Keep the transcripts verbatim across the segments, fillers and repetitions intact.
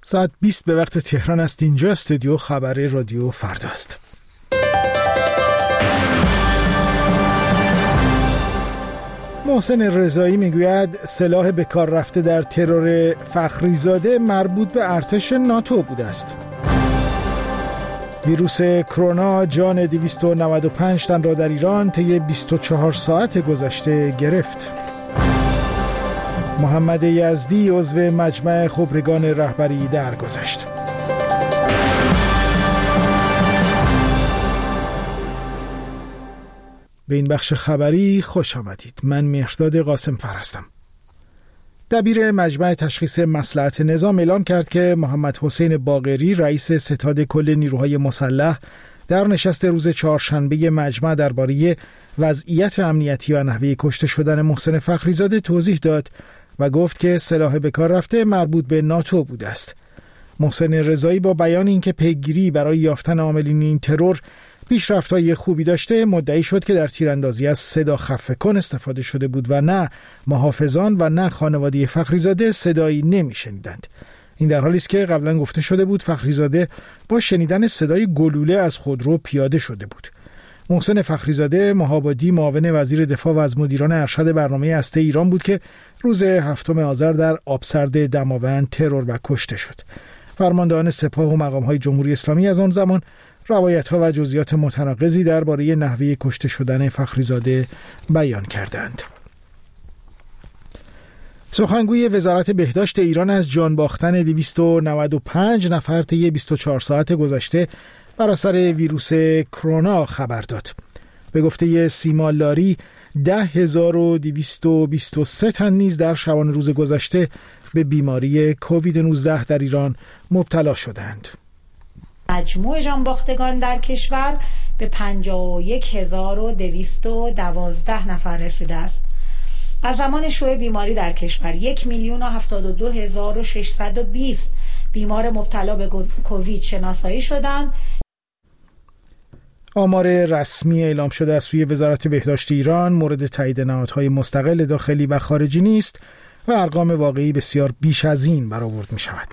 ساعت بیست به وقت تهران است. اینجا استودیو خبر رادیو فرداست. محسن رضایی میگوید سلاح به کار رفته در ترور فخریزاده مربوط به ارتش ناتو بوده است. ویروس کرونا جان دویست و نود و پنج تن را در ایران طی بیست و چهار ساعت گذشته گرفت. محمد یزدی عضو مجمع خبرگان رهبری درگذشت. به این بخش خبری خوش آمدید. من مهرداد قاسم فر هستم. دبیر مجمع تشخیص مصلحت نظام اعلام کرد که محمد حسین باقری رئیس ستاد کل نیروهای مسلح در نشست روز چهارشنبه مجمع درباره وضعیت امنیتی و نحوه کشته شدن محسن فخریزاده توضیح داد و گفت که سلاح به کار رفته مربوط به ناتو بوده است. محسن رضایی با بیان اینکه پیگیری برای یافتن عاملین این ترور پیشرفت‌های خوبی داشته، مدعی شد که در تیراندازی از صدا خفه‌کن استفاده شده بود و نه محافظان و نه خانواده فخریزاده صدایی نمی‌شنیدند. این در حالی است که قبلا گفته شده بود فخریزاده با شنیدن صدای گلوله از خودرو پیاده شده بود. محسن فخریزاده مهابادی معاون وزیر دفاع و از مدیران ارشد برنامه هسته ایران بود که روز هفتم آذر در آبسرد دماوند ترور و کشته شد. فرماندهان سپاه و مقام‌های جمهوری اسلامی از آن زمان روایت‌ها و جزئیات متناقضی درباره نحوه کشته شدن فخریزاده بیان کردند. سخنگوی وزارت بهداشت ایران از جان باختن دویست و نود و پنج نفر طی بیست و چهار ساعت گذشته بر اثر ویروس کرونا خبر داد. به گفته سیما لاری ده هزار و دویست و بیست و سه تن نیز در شبانه روز گذشته به بیماری کووید نوزده در ایران مبتلا شدند. مجموع جانباختگان در کشور به پنجاه و یک هزار و دویست و دوازده نفر رسیده است. از زمان شیوع بیماری در کشور یک میلیون و هفتاد و دو هزار و ششصد و بیست بیمار مبتلا به کووید شناسایی شدند. آمار رسمی اعلام شده از سوی وزارت بهداشت ایران مورد تایید نهادهای مستقل داخلی و خارجی نیست و ارقام واقعی بسیار بیش از این برآورد می شود.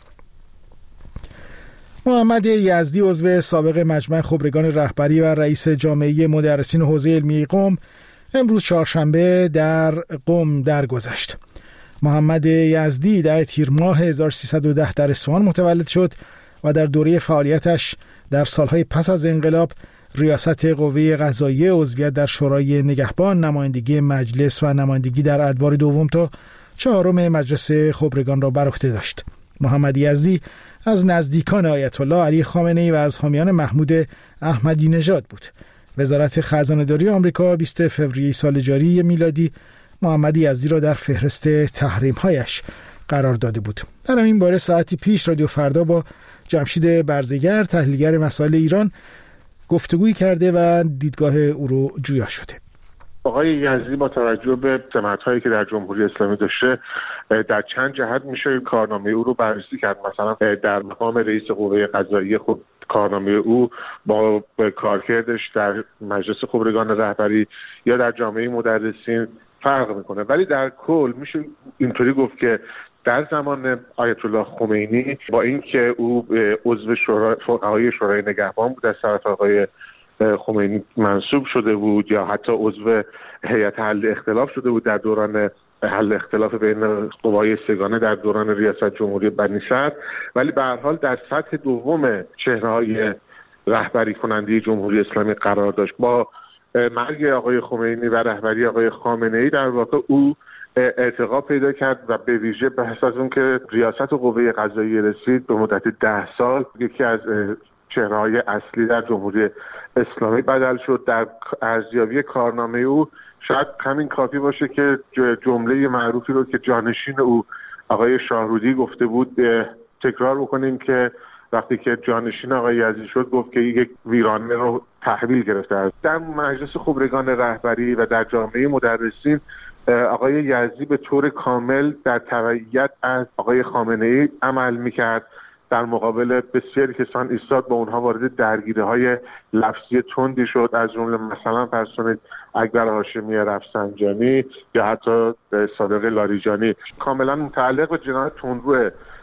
محمد یزدی عضو سابق مجمع خبرگان رهبری و رئیس جامعه مدرسین حوزه علمی قم امروز چهارشنبه در قم درگذشت. محمد یزدی در تیر ماه هزار و سیصد و ده در اصفهان متولد شد و در دوره فعالیتش در سالهای پس از انقلاب ریاست قوه قضاییه، عضویت در شورای نگهبان، نمایندگی مجلس و نمایندگی در ادوار دوم تا چهارم مجلس خبرگان را بر عهده داشت. محمد یزدی از نزدیکان آیت الله علی خامنه‌ای و از حامیان محمود احمدی نژاد بود. وزارت خزانه‌داری آمریکا بیست فوریه سال جاری میلادی محمد یزدی را در فهرست تحریم‌هایش قرار داده بود. در این باره ساعتی پیش رادیو فردا با جمشید برزگر، تحلیلگر مسائل ایران، گفتگویی کرده و دیدگاه او رو جویا شده. آقای یزدی با توجه به سمت‌هایی که در جمهوری اسلامی داشته در چند جهت میشه کارنامه او رو بررسی کرد. مثلا در مقام رئیس قوه قضاییه خود کارنامه او با کارکردش در مجلس خبرگان رهبری یا در جامعه مدرسین فرق میکنه، ولی در کل میشه اینطوری گفت که در زمان آیت الله خمینی با اینکه او عضو شورای فقهای شورای نگهبان بود، از طرف آقای خمینی منصوب شده بود یا حتی عضو هیئت حل اختلاف شده بود در دوران حل اختلاف بین قوای سگانه در دوران ریاست جمهوری بنی صدر، ولی به هر حال در سطح دوم چهره‌های رهبری کننده جمهوری اسلامی قرار داشت. با مرگ آقای خمینی و رهبری آقای خامنه‌ای در واقع او ارتقا پیدا کرد و به ویژه پس از اون که ریاست قوه قضاییه رسید به مدت ده سال یکی از چهره‌های اصلی در جمهوری اسلامی بدل شد. در ارزیابی کارنامه او شاید همین کافی باشه که جمله معروفی رو که جانشین او آقای شاهرودی گفته بود تکرار بکنیم که وقتی که جانشین آقای یزدی شد گفت که یک ویرانه رو تحویل گرفته است. در مجلس خبرگان رهبری و در جامعه مدرسین آقای یزدی به طور کامل در تبعیت از آقای خامنه‌ای عمل میکرد، در مقابل بسیاری کسان ایستاد، با اونها وارد درگیری‌های لفظی تندی شد، از جمله مثلا فرض کنید اکبر هاشمی رفسنجانی یا حتی صادق لاریجانی. کاملا متعلق به جنایت تندرو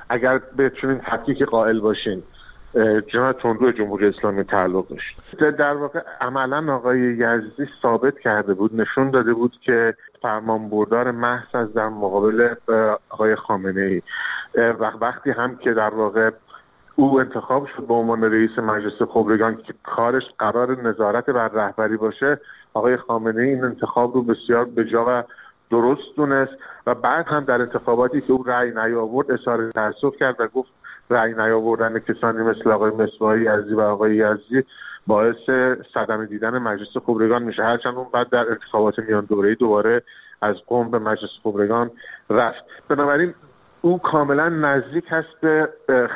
اگر بتونین تفکیک قائل باشین جناح تندرو جمهوری اسلامی تعلق داشت. در واقع عملا آقای یزدی ثابت کرده بود، نشون داده بود که فرمانبردار محض از در مقابل آقای خامنه‌ای و وقتی هم که در واقع او انتخاب شد به عنوان رئیس مجلس خبرگان که کارش قرار نظارت بر رهبری باشه، آقای خامنه‌ای این انتخاب رو بسیار بجا و درست دونست و بعد هم در انتخاباتی که او رأی نیاورد اظهار تأسف کرد و گفت رأی نیاوردن کسانی مثل آقای مصباحی یزدی و آقای یزدی باعث صدمه دیدن مجلس خبرگان میشه، هرچند اون بعد در انتخابات میان دوره‌ای دوباره از قم به مجلس خبرگان رفت. بنابراین او کاملا نزدیک هست به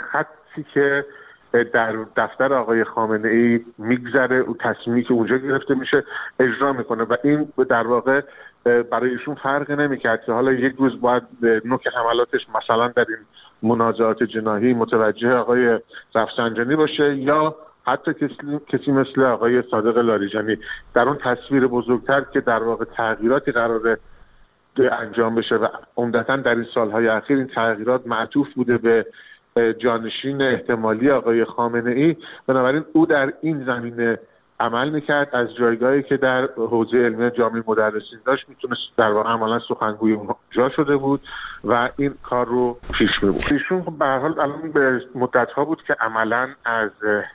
خطی که در دفتر آقای خامنه‌ای میگذره، او تصمیمی که اونجا گرفته میشه اجرا میکنه و این در واقع برای ایشون فرقی نمیکرد که حالا یک روز باید نوک حملاتش مثلا در این منازعات جناحی متوجه آقای رفسنجانی باشه یا حتی کسی, کسی مثل آقای صادق لاریجانی. در اون تصویر بزرگتر که در واقع تغییراتی قراره انجام بشه و عمدتاً در این سالهای اخیر این تغییرات معطوف بوده به جانشین احتمالی آقای خامنه‌ای، بنابراین او در این زمینه عمل میکرد، از جایگاهی که در حوزه علمی جامعه مدرسین داشت میتونست در واقع عملا سخنگوی اونجا شده بود و این کار رو پیش میبرد. ایشون به هر حال الان به مدت‌ها بود که عملا از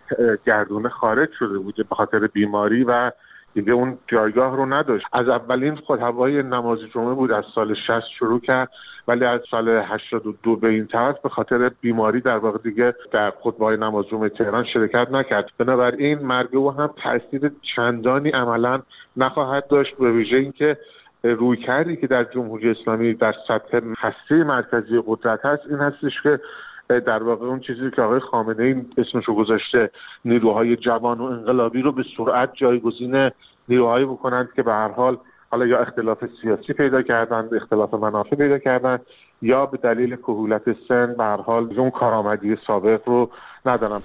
گردونه خارج شده بود به خاطر بیماری و دیگه اون جایگاه رو نداشت. از اولین خطبه‌های نماز جمعه بود، از سال شصت شروع کرد ولی از سال هشتاد و دو به این طرف به خاطر بیماری در واقع دیگه در خطبه‌های نماز جمعه تهران شرکت نکرد. بنابراین مرگ او هم تاثیر چندانی عملاً نخواهد داشت، به ویژه اینکه رویکردی که در جمهوری اسلامی در سطح هسته مرکزی قدرت هست این هستش که در واقع اون چیزی که آقای خامنه‌ای اسمشو گذاشته نیروهای جوان و انقلابی رو به سرعت جایگزین نیروهایی بکنند که به هر حال حالا یا اختلاف سیاسی پیدا کردند، اختلاف منافع پیدا کردند یا به دلیل کهولت سن به هر حال اون کارآمدی سابق رو ندارن.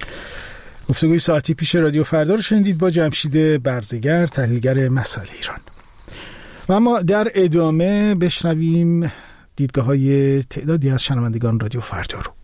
گفتگوی ساعتی پیش رادیو فردا رو شنیدید با جمشید برزگر، تحلیلگر مسائل ایران. و اما در ادامه بشنویم دیدگاه‌های تعدادی از شنوندگان رادیو فردا رو.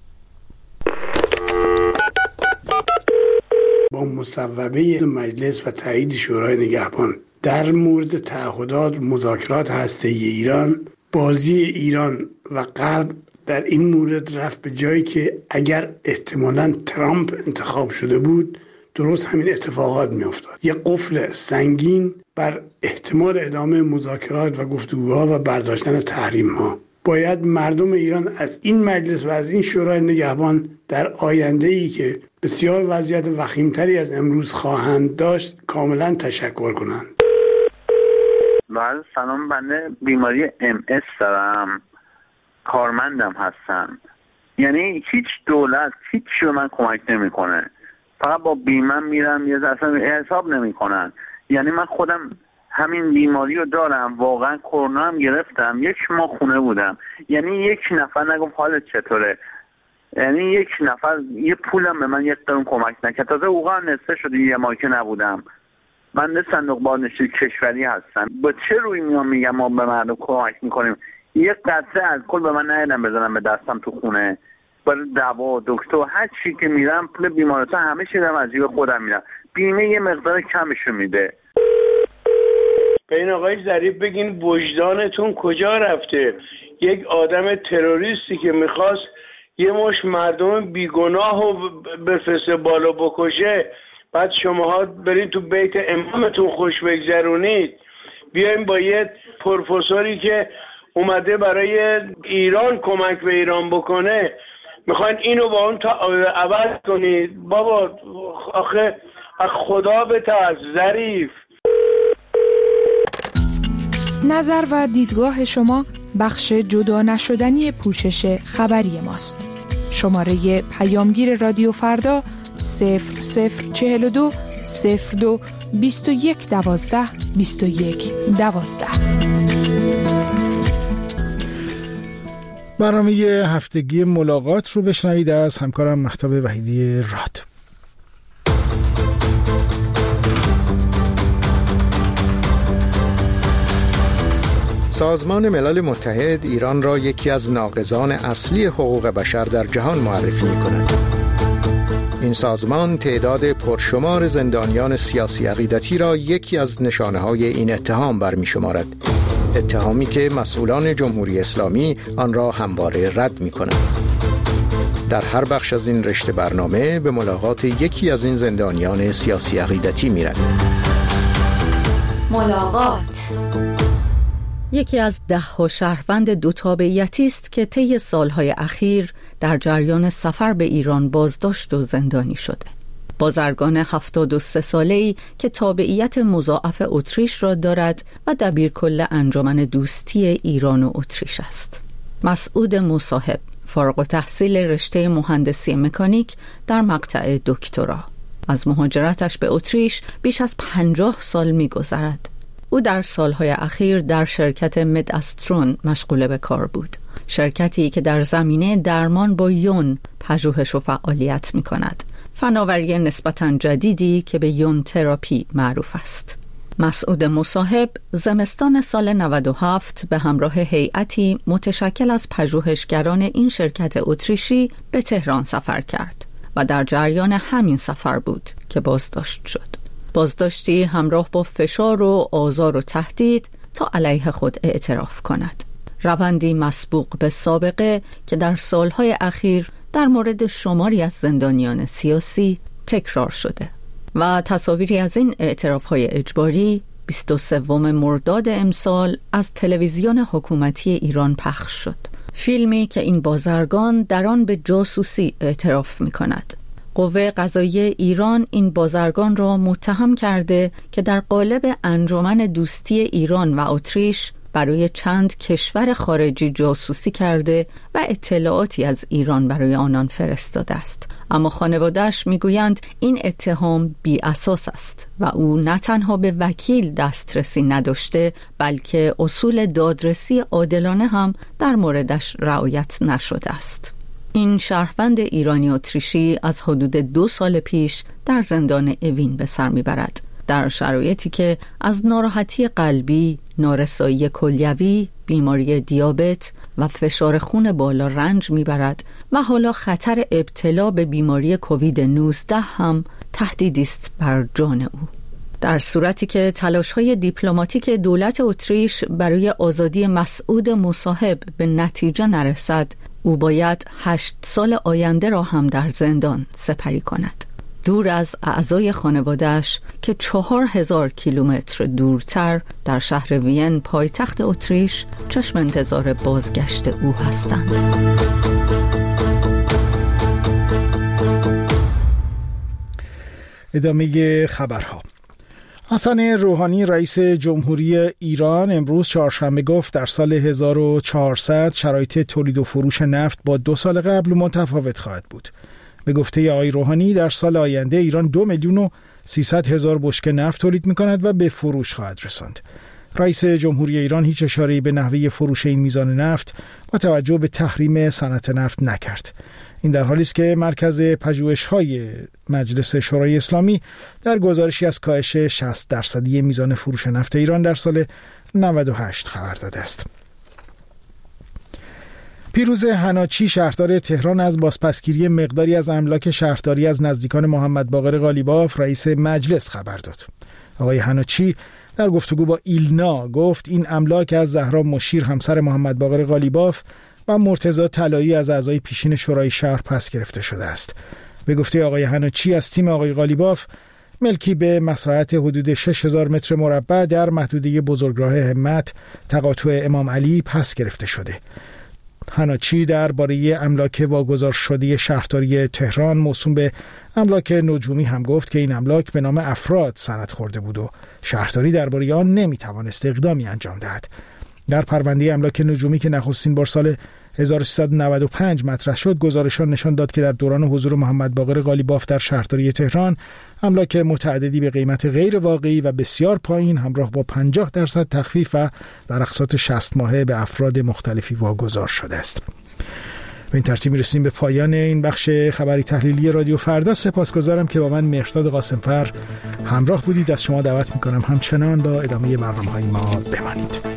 با مصوبه مجلس و تایید شورای نگهبان در مورد تعهدات مذاکرات هسته‌ای ایران، بازی ایران و غرب در این مورد رفت به جایی که اگر احتمالاً ترامپ انتخاب شده بود درست همین اتفاقات می افتاد. یک قفل سنگین بر احتمال ادامه مذاکرات و گفتگوها و برداشتن تحریم‌ها. باید مردم ایران از این مجلس و از این شورای نگهبان در آینده‌ای که بسیار وضعیت وخیمتری از امروز خواهند داشت کاملا تشکر کنند. بله سلام، بنده بیماری ام اس دارم، کارمندم هستم. یعنی هیچ دولت هیچ چی به من کمک نمیکنه، فقط با بیمه میرم یه اصلا حساب نمیکنن. یعنی من خودم همین بیماری رو دارم، واقعا کرونا هم گرفتم، یک ماه خونه بودم، یعنی یک نفر نگفت حالت چطوره، یعنی یک نفر یه پولم به من یک قرون کمک نکرد. تازه اوقا نصفه شده یه ماه که نبودم. من صندوق بازنشسته کشوری هستم، با چه روی میام میگم ما به مردم کمک میکنیم؟ یک قطره الکل به من ندیدم بزنم به دستم تو خونه، برای دوا دکتر هر چی که میرم پول بیمارستان همه چی دارم از جیب خودم میرم، بیمه یه مقدار کمشو میده. به این آقای ظریف بگین وجدانتون کجا رفته؟ یک آدم تروریستی که میخواست یه مش مردم بیگناه رو بفرسته بالا بکشه، بعد شماها برید تو بیت امامتون خوش بگذرونید. بیایم با یه پروفسوری که اومده برای ایران کمک به ایران بکنه میخواین اینو با اون تا عوض کنید؟ بابا آخه خدا به ترس ظریف. نظر و دیدگاه شما بخش جدا نشدنی پوشش خبری ماست. شماره پیامگیر رادیو فردا صفر صفر چهل و دو صفر دو بیست و یک دوازده بیست و یک دوازده. برنامه هفتگی ملاقات رو بشنوید از همکارم مهتاب وحیدی راد. سازمان ملل متحد ایران را یکی از ناقضان اصلی حقوق بشر در جهان معرفی می‌کند. این سازمان تعداد پرشمار زندانیان سیاسی عقیدتی را یکی از نشانه‌های این اتهام برمی‌شمارد. اتهامی که مسئولان جمهوری اسلامی آن را همواره رد می‌کنند. در هر بخش از این رشته برنامه به ملاقات یکی از این زندانیان سیاسی عقیدتی می‌رد. ملاقات یکی از ده ها شهروند دو تابعیتی است که طی سالهای اخیر در جریان سفر به ایران بازداشت و زندانی شده. بازرگان هفتاد و سه ساله‌ای که تابعیت مضاعف اتریش را دارد و دبیرکل انجمن دوستی ایران و اتریش است. مسعود مصاحب، فارغ التحصیل رشته مهندسی مکانیک در مقطع دکترا. از مهاجرتش به اتریش بیش از پنجاه سال می‌گذرد. او در سالهای اخیر در شرکت مداسترون مشغول به کار بود. شرکتی که در زمینه درمان با یون پژوهش و فعالیت می‌کند. فناوری نسبتاً جدیدی که به یون تراپی معروف است. مسعود مصاحب زمستان سال نود و هفت به همراه هیئتی متشکل از پژوهشگران این شرکت اتریشی به تهران سفر کرد و در جریان همین سفر بود که بازداشت شد. بازداشتی همراه با فشار و آزار و تهدید تا علیه خود اعتراف کند. روندی مسبوق به سابقه که در سالهای اخیر در مورد شماری از زندانیان سیاسی تکرار شده و تصاویری از این اعتراف‌های اجباری بیست و سوم مرداد امسال از تلویزیون حکومتی ایران پخش شد. فیلمی که این بازرگان در آن به جاسوسی اعتراف می‌کند. قوه قضاییه ایران این بازرگان را متهم کرده که در قالب انجمن دوستی ایران و اتریش برای چند کشور خارجی جاسوسی کرده و اطلاعاتی از ایران برای آنان فرستاده است. اما خانواده‌اش میگویند این اتهام بی اساس است و او نه تنها به وکیل دسترسی نداشته بلکه اصول دادرسی عادلانه هم در موردش رعایت نشده است. این شهروند ایرانی اتریشی از حدود دو سال پیش در زندان اوین به سر میبرد، در شرایطی که از ناراحتی قلبی، نارسایی کلیوی، بیماری دیابت و فشار خون بالا رنج میبرد و حالا خطر ابتلا به بیماری کووید نوزده هم تهدیدی است بر جان او. در صورتی که تلاش‌های دیپلماتیک دولت اتریش برای آزادی مسعود مصاحب به نتیجه نرسد، او باید هشت سال آینده را هم در زندان سپری کند. دور از اعضای خانواده‌اش که چهار هزار کیلومتر دورتر در شهر وین پایتخت اتریش چشم انتظار بازگشت او هستند. ادامه خبرها. حسن روحانی رئیس جمهوری ایران امروز چهارشنبه گفت در سال هزار و چهارصد شرایط تولید و فروش نفت با دو سال قبل متفاوت خواهد بود. به گفته آقای روحانی در سال آینده ایران دو میلیون و سیصد هزار بشکه نفت تولید می‌کند و به فروش خواهد رساند. رئیس جمهوری ایران هیچ اشاره‌ای به نحوه فروش این میزان نفت با توجه به تحریم صنعت نفت نکرد. این در حالی است که مرکز پژوهش‌های مجلس شورای اسلامی در گزارشی از کاهش شصت درصدی میزان فروش نفت ایران در سال نود و هشت خبر داده است. پیروز حناچی شهردار تهران از بازپسگیری مقداری از املاک شهرداری از نزدیکان محمد باقر قالیباف رئیس مجلس خبر داد. آقای حناچی در گفتگو با ایلنا گفت این املاک از زهرا مشیر همسر محمد باقر قالیباف و مرتضی طلایی از اعضای پیشین شورای شهر پس گرفته شده است. به گفته آقای حناچی از تیم آقای قالیباف ملکی به مساحت حدود شش هزار متر مربع در محدوده بزرگراه همت تقاطع امام علی پس گرفته شده. حناچی درباره املاک واگذار شده شهرداری تهران موسوم به املاک نجومی هم گفت که این املاک به نام افراد سند خورده بود و شهرداری درباره آن نمیتوانست اقدامی انجام دهد. در پرونده املاک نجومی که نخستین بار سال هزار و سیصد و نود و پنج مطرح شد، گزارشان نشان داد که در دوران حضور محمد باقر قالیباف در شهرداری تهران املاک متعددی به قیمت غیر واقعی و بسیار پایین همراه با پنجاه درصد تخفیف و در اقساط شصت ماهه به افراد مختلفی واگذار شده است. به این ترتیب می‌رسیم به پایان این بخش خبری تحلیلی رادیو فردا. سپاسگزارم که با من مهرداد قاسمفر همراه بودید. از شما دعوت می‌کنم همچنان با ادامه برنامه‌های ما بمانید.